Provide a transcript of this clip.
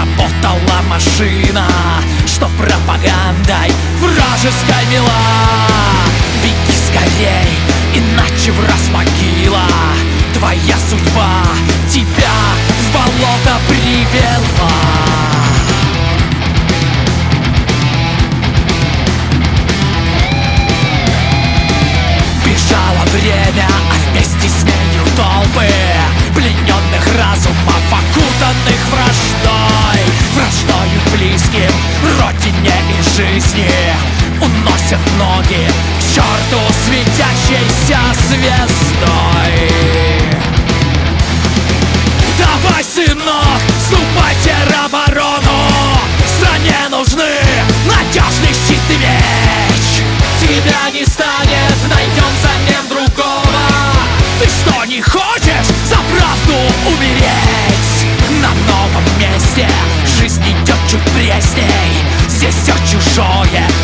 Заработала машина, что пропагандой вражеской мила. Беги скорей, иначе враз могила. Твоя судьба тебя в болото привела. Бежало время, а вместе с нею толпы плененных разумов, окутанных враждой. Враждою близким, родине и жизни уносят ноги к черту светящейся звездой. Давай, сынок, ступай в тероборону. Стране нужны надежный щит и меч. Тебя не станет, найдем взамен другого. Ты что, не хочешь за правду умереть? На новом месте жизнь идет чуть пресней. Здесь все чужое